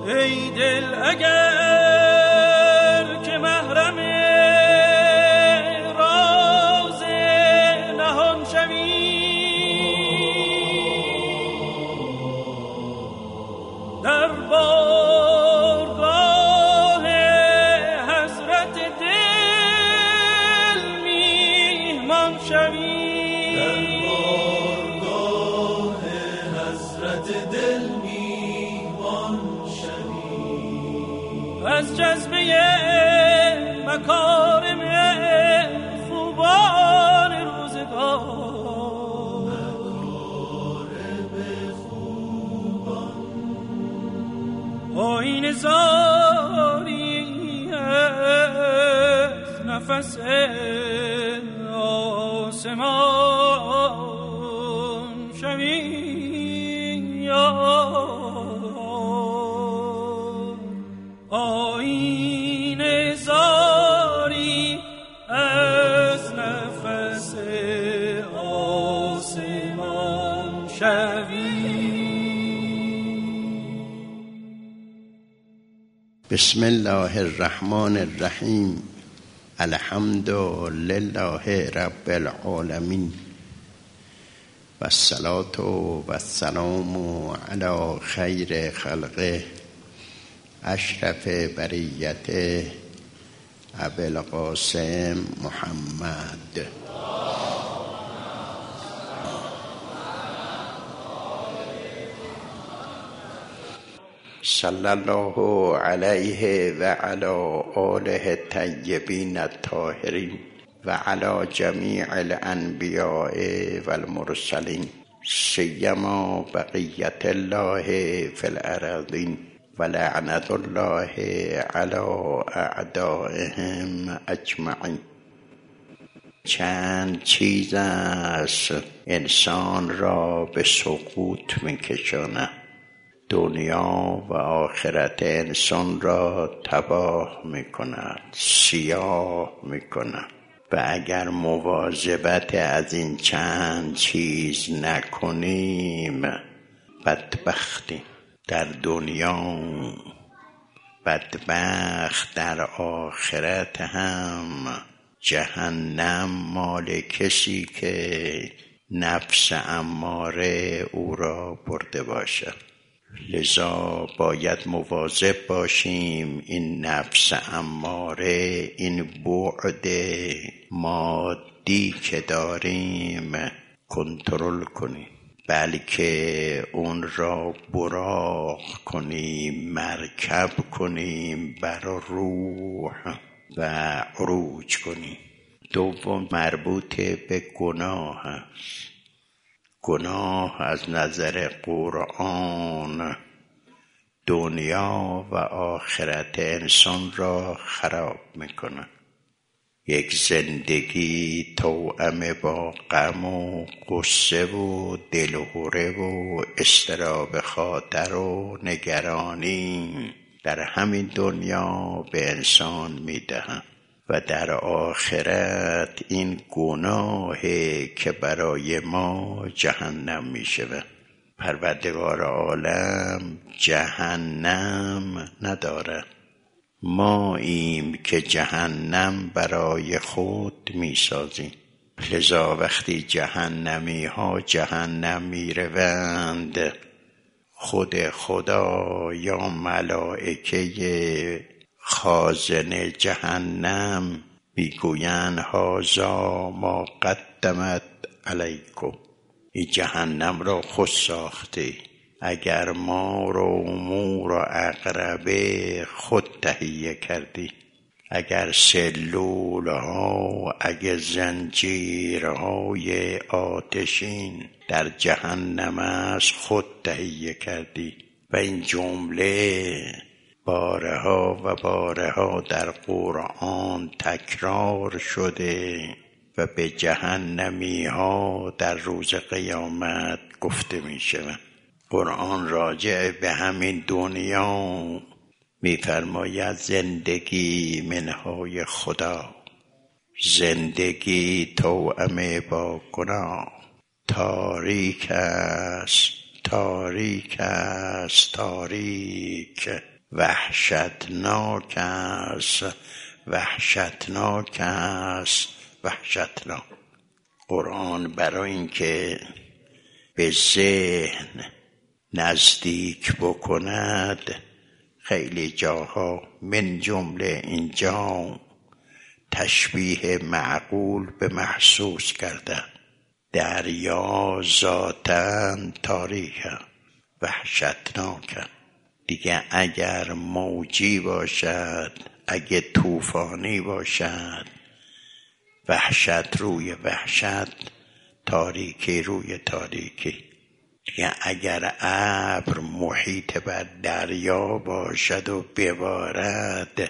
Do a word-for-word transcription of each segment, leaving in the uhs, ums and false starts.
ای دل اگر که محرم راز نهان شوی، در بارگاه حضرت دل میهمان شوی، در بارگاه حضرت دل میهمان شوی، از جذبه مکارم خوبان روزگار، مکارم خوبان آیین زاری از نفس آسمان شوی، آیین زاری از نفس آسمان شوی. بسم الله الرحمن الرحیم. الحمد لله رب العالمین و الصلاة و السلام علی خیر خلقه اشرف بریته ابوالقاسم محمد. صلی الله علیه و علی آله الطیبین الطاهرین و علی جمیع الانبیاء و المرسلین سیما بقیت الله فی الارضین و لعنت الله علی اعدائهم اجمعین. چند چیز است انسان را به سقوط می‌کشاند. دنیا و آخرت انسان را تباه می‌کند، سیاه می‌کند و اگر مواظبت از این چند چیز نکنیم بدبختیم. در دنیا بدبخت، در آخرت هم جهنم مال کسی که نفس اماره او را برده باشد. لذا باید مواظب باشیم این نفس اماره، این بعد مادی که داریم کنترل کنیم، بلکه اون را براق کنیم، مرکب کنیم بر روح و عروج کنیم. دوم مربوط به گناه است. گناه از نظر قرآن دنیا و آخرت انسان را خراب میکنه. یک زندگی توأم با غم و غصه و دلهره و اضطراب خاطر و نگرانی در همین دنیا به انسان میدهند و در آخرت این گناهی که برای ما جهنم می شود. پروردگار عالم جهنم ندارد، ما ایم که جهنم برای خود می سازیم. لذا وقتی جهنمی ها جهنم می روند، خود خدا یا ملائکه خازن جهنم میگویند هذا ما قدمت علیکم، این جهنم را خود ساخته، اگر مار و مور و عقربه خود تهیه کردی، اگر سلول ها، اگر زنجیرهای آتشین در جهنم است خود تهیه کردی. و این جمله بارها و بارها در قرآن تکرار شده و به جهنمی ها در روز قیامت گفته می شود. قرآن راجع به همین دنیا می فرماید زندگی منهای خدا، زندگی توأم با گناه، تاریک است، تاریک است، تاریک وحشتناک است، وحشتناک است، وحشتناک. قرآن برای اینکه به ذهن نزدیک بکند خیلی جاها من جمله اینجا تشبیه معقول به محسوس کردن. دریا ذاتاً تاریک وحشتناک، دیگه اگر موجی باشد، اگه طوفانی باشد، وحشت روی وحشت، تاریکی روی تاریکی. دیگه اگر ابر محیط بر دریا باشد و ببارد،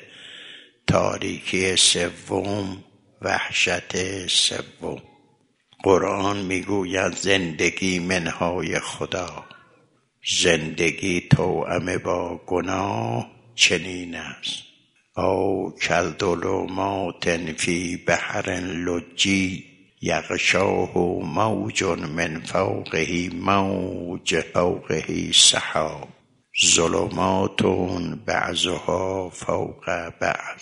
تاریکی سوم، وحشت سوم. قرآن میگوید زندگی منهای خدا، زندگی توأم با گناه چنین است. او کالظلمات فی بحر لجی یغشاه موج من فوقه موج فوقه سحاب ظلمات بعضها فوق بعض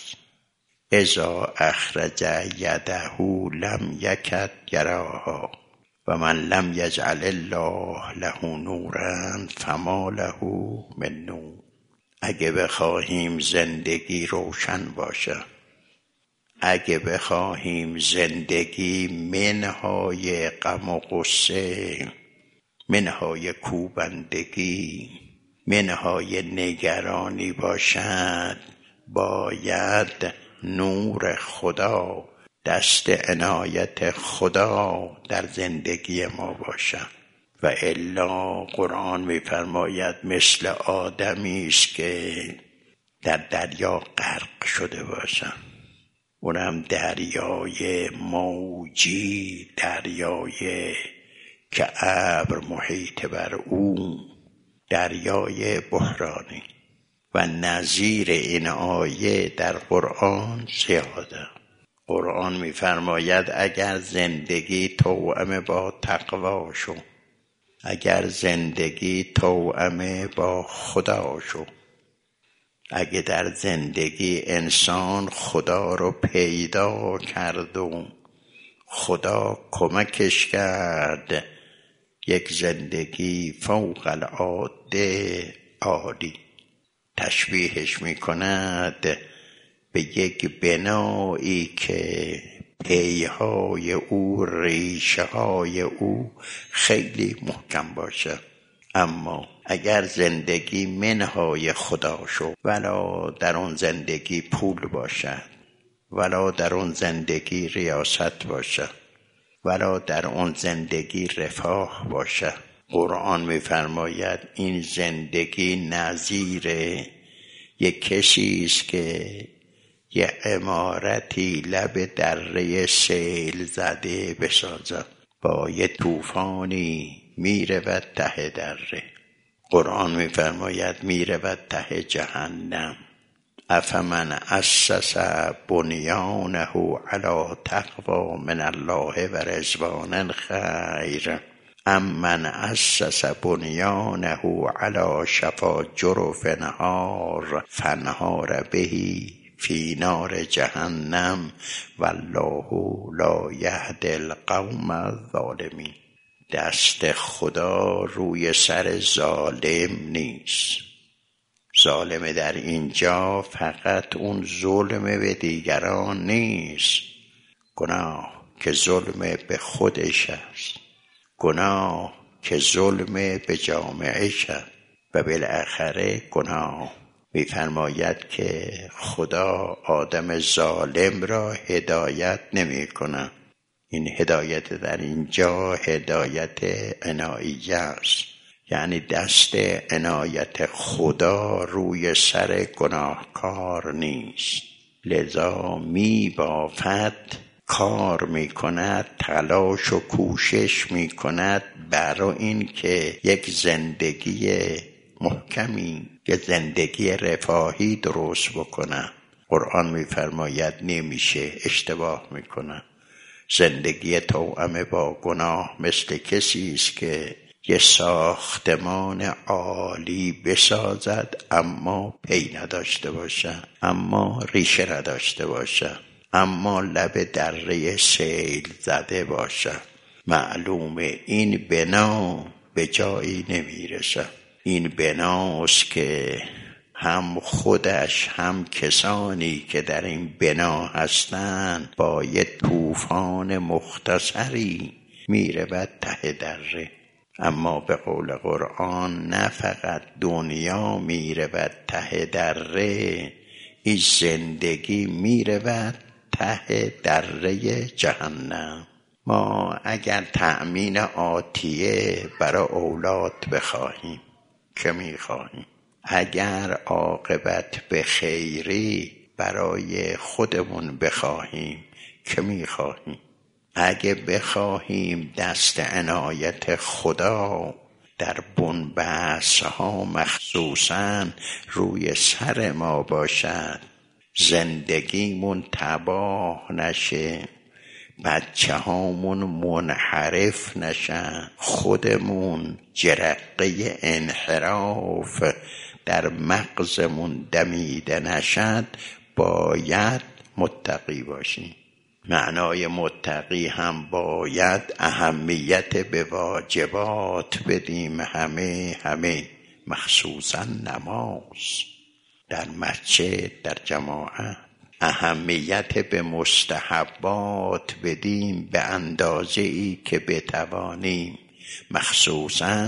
اذا اخرج یده لم یکد یراها و من لم یجعل الله له نورا فما له من نور. اگه بخواهیم زندگی روشن باشه، اگه بخواهیم زندگی منهای غم و غصه، منهای کوبندگی، منهای نگرانی باشد، باید نور خدا، دست عنایت خدا در زندگی ما باشد. و الا قرآن می‌فرماید مثل آدمی است که در دریا غرق شده باشد، اونم دریای موجی، دریای که ابر محیط بر او، دریای بحرانی. و نظیر این آیه در قرآن زیاده. قرآن می‌فرماید اگر زندگی توأم با تقوا شو، اگر زندگی توأم با خدا شو، اگه در زندگی انسان خدا رو پیدا کرد و خدا کمکش کرد، یک زندگی فوق العاده عالی. تشبیهش میکند به یک بنایی که پیهای او، ریشه های او خیلی محکم باشه. اما اگر زندگی منهای خدا شو، ولا در اون زندگی پول باشد، ولا در اون زندگی ریاست باشد، ولا در اون زندگی رفاه باشد، قرآن می‌فرماید این زندگی نظیر یک کسی است که یه عمارتی لب دره سیل زده بسازد، با یه طوفانی میرود ته دره. قرآن می‌فرماید میرود ته جهنم. افمن اسس بنیانه علی تقوی من الله و رضوان خیر ام من اسس بنیانه علی شفا جرف نهار فانهار به فی نار جهنم والله لا یهدی القوم الظالمین. دست خدا روی سر ظالم نیست. ظالم در اینجا فقط اون ظلم به دیگران نیست، گناه که ظلم به خودش است، گناه که ظلم به جامعه است. و بالاخره گناه می‌فرماید که خدا آدم ظالم را هدایت نمی کند. این هدایت در اینجا هدایت عناییه است، یعنی دست عنایت خدا روی سر گناهکار نیست. لذا می بافد، کار می کند، تلاش و کوشش می کند برای این که یک زندگی محکمی، یک زندگی رفاهی درست بکنه. قرآن می فرماید نمیشه، اشتباه می کنه. زندگی توأم با گناه مثل کسی است که یه ساختمان عالی بسازد اما پی نداشته باشد، اما ریشه نداشته باشد، اما لب دره سیل زده باشد، معلومه این بنا به جایی نمیرسد. این بناست که هم خودش هم کسانی که در این بنا هستند با یه طوفان مختصری میرود ته دره. اما به قول قرآن نه فقط دنیا میرود ته دره، این زندگی میرود ته دره جهنم. ما اگر تأمین آتیه برای اولاد بخواهیم که میخواهیم، اگر عاقبت به خیری برای خودمون بخواهیم که میخواهیم، اگه بخواهیم دست عنایت خدا در بنبست ها مخصوصاً روی سر ما باشد، زندگیمون تباه نشه، بچه هامون منحرف نشن، خودمون جرقه انحراف در مغزمون دمیده نشد، باید متقی باشیم. معنای متقی هم باید اهمیت به واجبات بدیم، همه همه مخصوصا نماز در مسجد در جماعت، اهمیت به مستحبات بدیم به اندازه‌ای که بتوانیم، مخصوصا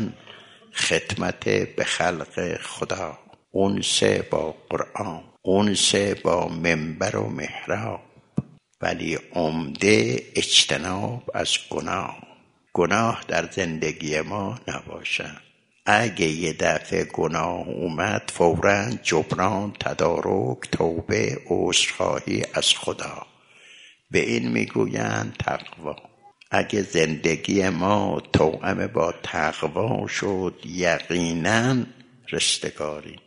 خدمت به خلق خدا، انس با قرآن، انس با منبر و محراب، ولی عمده اجتناب از گناه. گناه در زندگی ما نباشد. اگه یه دفعه گناه اومد فوراً جبران، تدارک، توبه، عذرخواهی از خدا، به این میگویند تقوا. اگه زندگی ما توأم با تقوا شد، یقیناً رستگاری.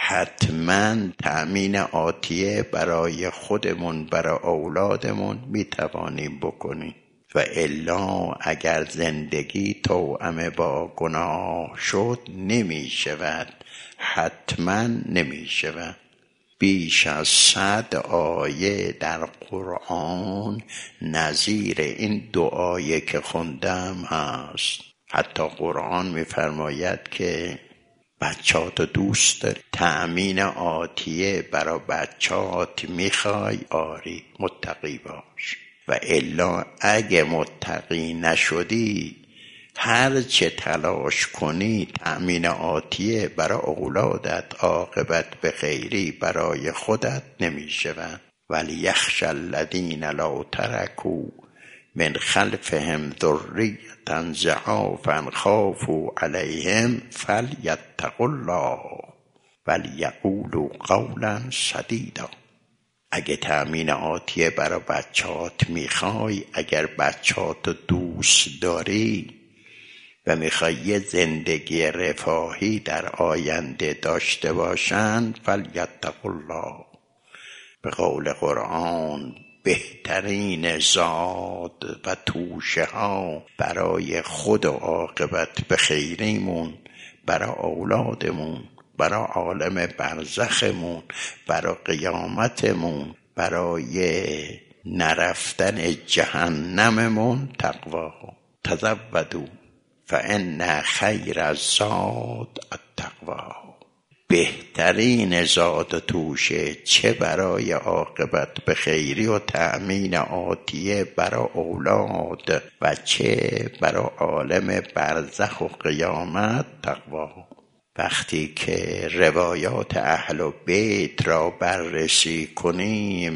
حتما تأمین آتیه برای خودمون، برای اولادمون میتوانیم بکنیم، و الا اگر زندگی توأم با گناه شد نمی شود، حتما نمی شود. بیش از صد آیه در قرآن نظیر این دو آیه که خوندم هست. حتی قرآن می فرماید که بچه‌هاتو دوست داری، تأمین آتیه برای بچه‌هات میخوای، آری متقی باش، و الا اگه متقی نشدی هر چه تلاش کنی تأمین آتیه برای اولادت، عاقبت به خیری برای خودت نمیشود. ولی یخشی الذین لو ترکوا من خلفهم ذریة ضعافا خافوا علیهم فلیتقوا الله ولیقولوا قولا سدیدا. اگه تأمین آتیه برای بچهات میخوای، اگر بچهات دوست داری و میخوای یه زندگی رفاهی در آینده داشته باشند، فلیتقوا الله. به قول قرآن بهترین زاد و توشه ها برای خود و عاقبت به خیریمون، برای اولادمون، برای عالم برزخمون، برای قیامتمون، برای نرفتن جهنممون تقوا. تزودوا فان خیر الزاد التقوا. بهترین زاد و توشه چه برای عاقبت به خیری و تأمین آتیه برای اولاد و چه برای عالم برزخ و قیامت تقوا. وقتی که روایات اهل بیت را بررسی کنیم،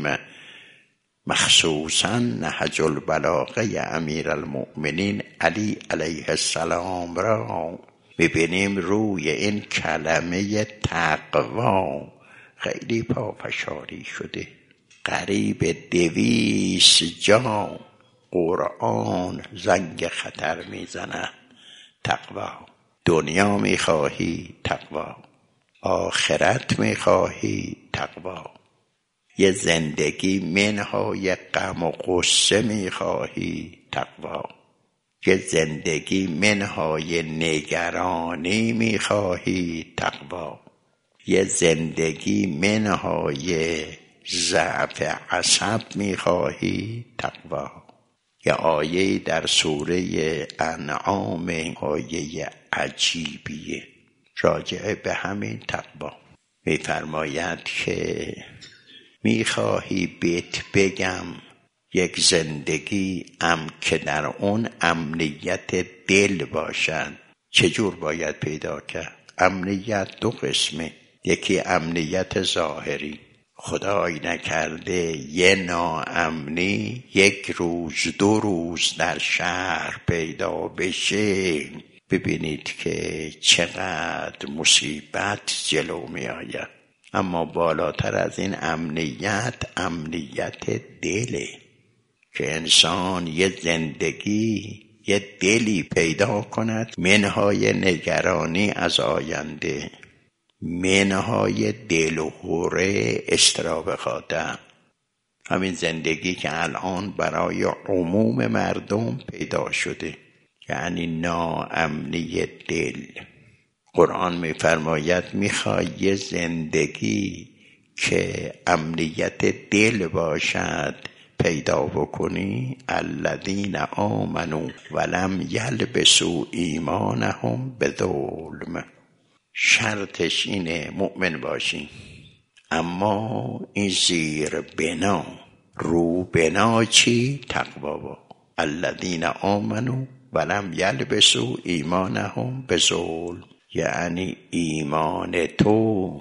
مخصوصاً نهج البلاغه امیر المؤمنین علی علیه السلام را ببینیم، روی این کلمه تقوا خیلی پافشاری شده. قریب دویست جا قرآن زنگ خطر میزنه. تقوا. دنیا میخواهی؟ تقوا. آخرت میخواهی؟ تقوا. یه زندگی منهای غم و غصه میخواهی؟ تقوا. یه زندگی منهای نگرانی میخواهی تقوا، یه زندگی منهای ضعف عصب میخواهی تقوا. یه آیه در سوره انعام، آیه عجیبیه راجع به همین تقوا. میفرماید که میخواهی بهت بگم یک زندگی ام که در اون امنیت دل باشد چجور باید پیدا کرد؟ امنیت دو قسمه، یکی امنیت ظاهری، خدای نکرده یه ناامنی یک روز دو روز در شهر پیدا بشه، ببینید که چقدر مصیبت جلو می آید. اما بالاتر از این امنیت، امنیت دله که انسان یه زندگی، یه دلی پیدا کند منهای نگرانی از آینده، منهای دل و هوره استراب خاطر. همین زندگی که الان برای عموم مردم پیدا شده، یعنی ناامنی دل. قرآن می‌فرماید میخوای یه زندگی که امنیت دل باشد پیدا بکنی، الذین آمنوا ولم یلبسوا ایمانهم بظلم. شرطش اینه مؤمن باشی، اما این زیر بنا، رو بنا چی؟ تقوا با. الذین آمنوا ولم یلبسوا ایمانهم بظلم، یعنی ایمان تو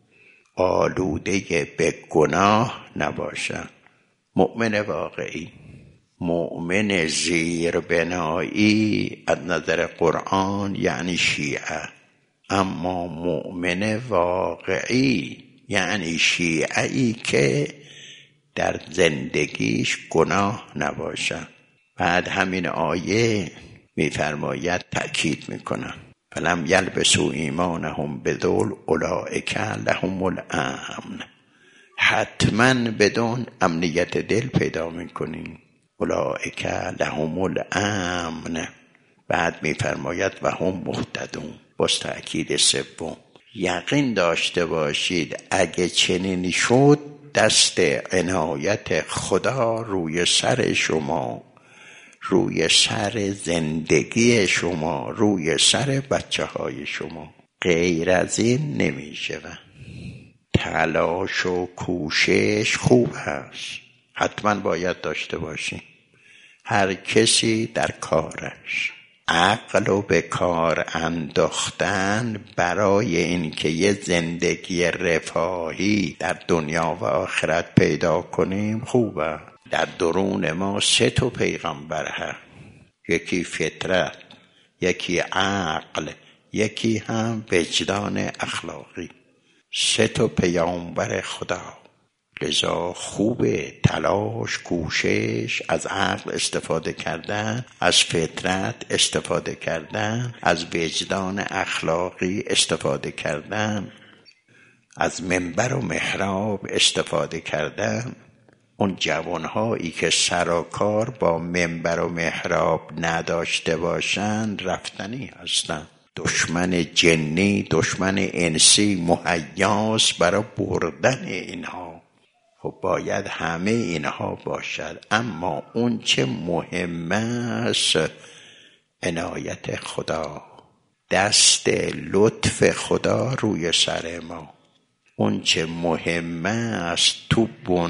آلوده به گناه نباشد. مؤمن واقعی، مؤمن زیر بنایی از نظر قرآن یعنی شیعه، اما مؤمن واقعی یعنی شیعه‌ای که در زندگیش گناه نباشد. بعد همین آیه میفرماید، تأکید میکنه فلم یلبسوا ایمانهم بظلم اولئک لهم الامن. حتما بدون امنیت دل پیدا میکنیم. اولئک لهم الامن. بعد میفرماید و هم مهتدون. باز تأکید سوم، یقین داشته باشید اگه چنین شد دست عنایت خدا روی سر شما، روی سر زندگی شما، روی سر بچه های شما. غیر از این نمیشه. تلاش و کوشش خوب هست، حتما باید داشته باشیم. هر کسی در کارش، عقل و به کار انداختن برای اینکه یه زندگی رفاهی در دنیا و آخرت پیدا کنیم خوبه. در درون ما سه تا پیغمبر هست، یکی فطرت، یکی عقل، یکی هم وجدان اخلاقی. سه تا پیامبر خدا. لذا خوبه تلاش، کوشش، از عقل استفاده کردن، از فطرت استفاده کردن، از وجدان اخلاقی استفاده کردن، از منبر و محراب استفاده کردن. اون جوانهایی که سر و کار با منبر و محراب نداشته باشند رفتنی هستند. دشمن جنی، دشمن انسی مهیاس برای بردن اینها. خب باید همه اینها باشد، اما اون چه مهم است عنایت خدا، دست لطف خدا روی سر ما. اون چه مهم است تو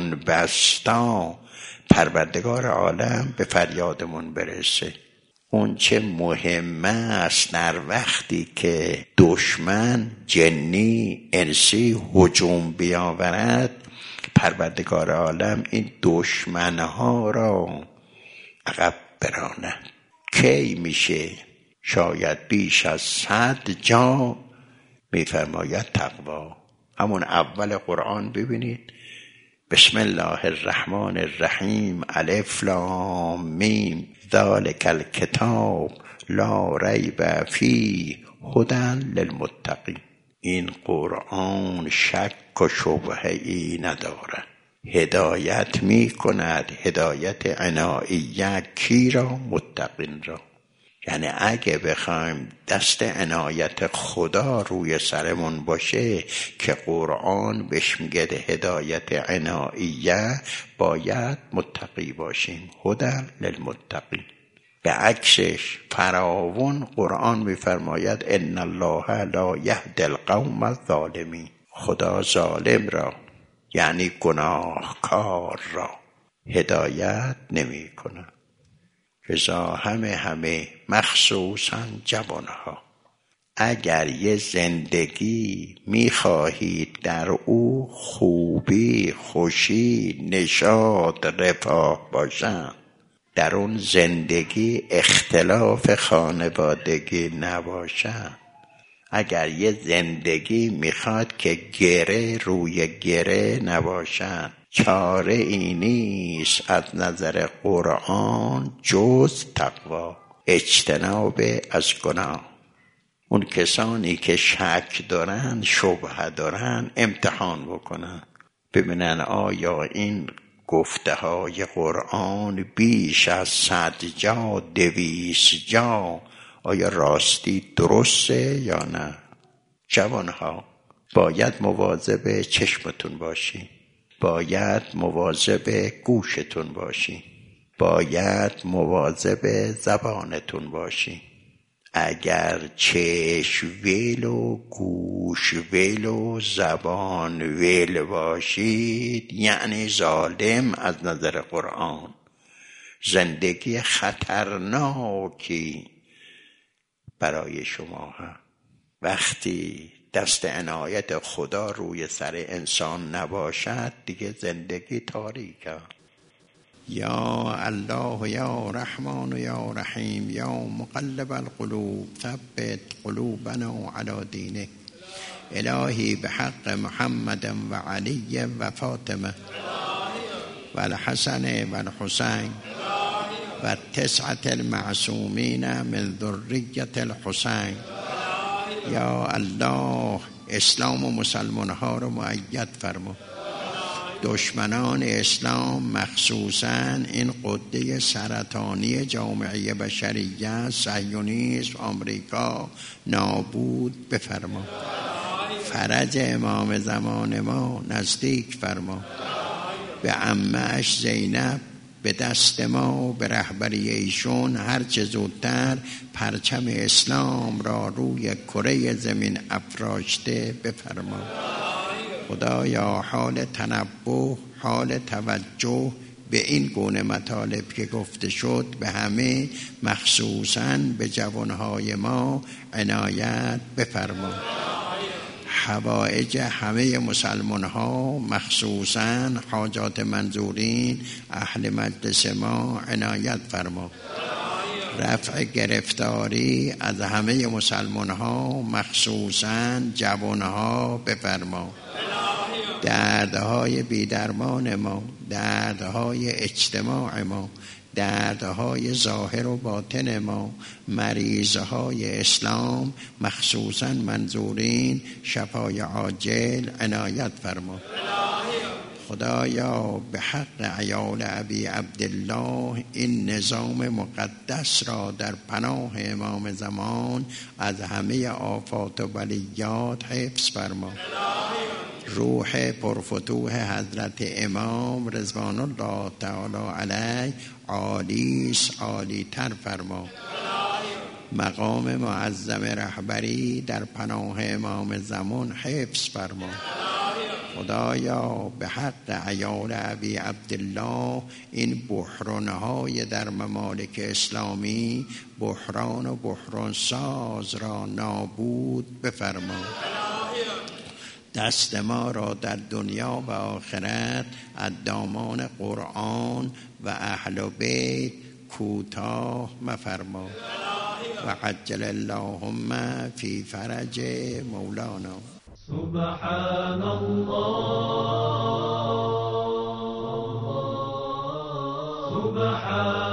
بنبستا پروردگار عالم به فریادمون برسه. اون چه مهم است در وقتی که دشمن جنی انسی هجوم بیاورد، پروردگار عالم این دشمنها را عقب براند. کی میشه؟ شاید بیش از صد جا میفرماید تقوا. همون اول قرآن ببینید، بسم الله الرحمن الرحیم، الف لام میم، ذالک الکتاب لا ریب فیه هدی للمتقین. این قرآن شک و شبهه ای ندارد، هدایت می کند. هدایت عناییه کی را؟ متقین را. یعنی اگه بخوایم دست عنایت خدا روی سرمون باشه که قرآن بهش میگه هدایت عناییه، باید متقی باشیم. هدی للمتقین. به عکسش فراوان قرآن میفرماید ان الله لا یهدی القوم الظالمین. خدا ظالم را یعنی گناهکار را هدایت نمی کنه. رضا همه همه مخصوصا جوانها، اگر یه زندگی میخواهید در او خوبی، خوشی، نشاط، رفاه باشند، در اون زندگی اختلاف خانوادگی نباشد، اگر یه زندگی میخواد که گره روی گره نباشد، چاره ای نیست از نظر قرآن جز تقوا، اجتناب از گناه. اون کسانی که شک دارن، شبهه دارن، امتحان بکنن ببینن آیا این گفته های قرآن بیش از صد جا، دویست جا، آیا راستی درسته یا نه؟ جوانها باید مواظب چشمتون باشی، باید مواظب گوشتون باشی، باید مواظب زبانتون باشی. اگر چشم ویل و گوش ویل و زبان ویل باشید، یعنی ظالم از نظر قرآن. زندگی خطرناکی برای شما هم. وقتی دست عنایت خدا روی سر انسان نباشد، دیگه زندگی تاریکه. یا الله یا رحمان یا رحیم یا مقلب القلوب ثبت قلوبنا علی دینک. الهی بحق محمد و علی و فاطمه و الحسن و الحسین و تسعة المعصومین من ذریة الحسین. یا الله اسلام و مسلمان ها رو مؤید فرما. دشمنان اسلام مخصوصاً این قده سرطانی جامعه بشریت، صهیونیسم، آمریکا، نابود بفرما. فرج امام زمان ما نزدیک فرما. به عمه‌اش زینب به دست ما، به رهبری ایشون هرچه زودتر پرچم اسلام را روی کره زمین افراشته بفرما. خدایا حال تنبه، حال توجه به این گونه مطالب که گفته شد به همه، مخصوصاً به جوانهای ما عنایت بفرما. حوائج همه مسلمان ها، مخصوصاً حاجات منظورین اهل مجلس ما عنایت فرما. رفع گرفتاری از همه مسلمان ها، مخصوصاً جوان ها بفرما. دردهای بیدرمان ما، دردهای اجتماع ما، دردهای ظاهر و باطن ما، مریضهای اسلام مخصوصاً منظورین شفای عاجل عنایت فرما. خدایا به حق عیال ابی عبدالله این نظام مقدس را در پناه امام زمان از همه آفات و بلیات حفظ فرما. روح پرفتوح حضرت امام رضوان الله تعالی علیه عالیس عالی تر فرما. مقام معظم رهبری در پناه امام زمان حفظ فرما. خدایا به حق عیال ابی عبدالله این بحرانهای در ممالک اسلامی، بحران و بحران ساز را نابود بفرما. دست ما را در دنیا و آخرت از دامان قرآن و اهل بیت کوتاه مفرما. و عجل اللهم فی فرج مولانا. سبحان الله سبحان